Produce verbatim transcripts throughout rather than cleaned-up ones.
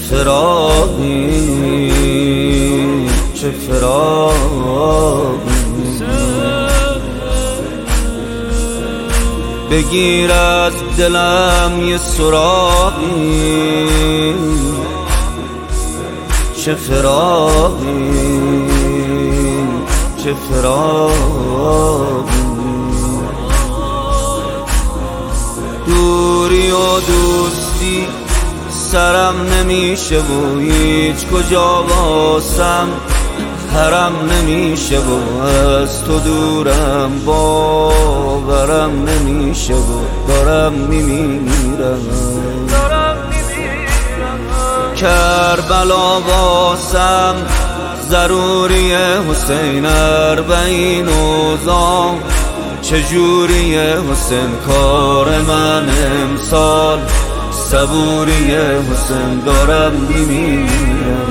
فراقی چه فراقی، بگیر از دلم یه سراغی چه فراقی چه فراقی. دوری و دوستی سرم نمیشه و هیچ کجا واسم حرم نمیشه و از تو دورم باورم نمیشه و دارم میمیرم. کربلا واسم ضروریه حسین، اربعین اوضاع چجوریه حسین، کار من امسال صبوریه حسین، دارم میمیرم.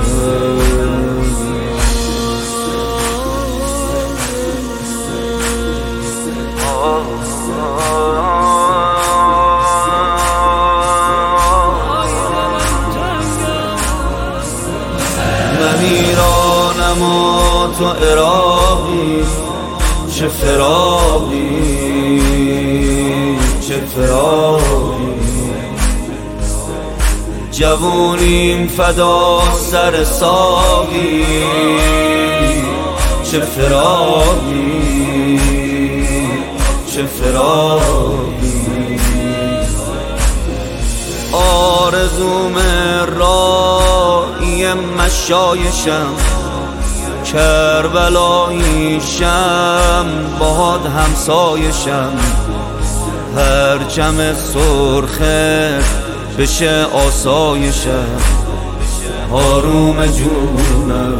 من ایرانم و تو عراقی، چه فراقی چه فراقی. جوونیم فدا سر ساقی، چه فراقی چه فراقی. آرزوم راهی مشایشم، کربلاییشم باد همسایشم، هر جمع سرخه بشه آسایشم، آروم جونم.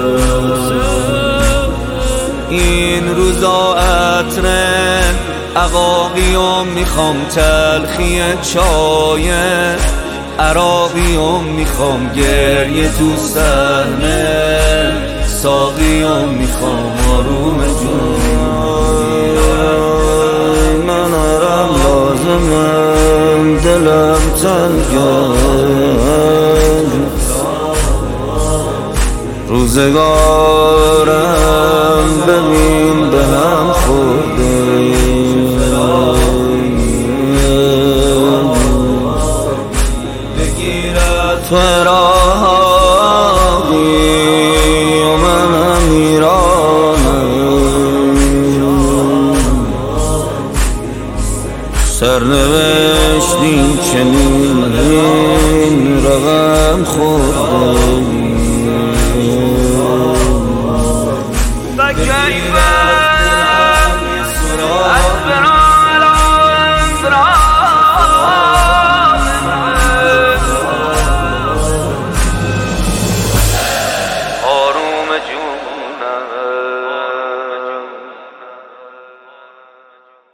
این روزا عطره عقاقیم میخوام، تلخی چای عراقیم میخوام، گریه تو صحنه ساقیم میخوام، آروم جونم. من آرام لازمم، دلم تنگم، روزگارم ببین به هم خورده. بگیر از تو راه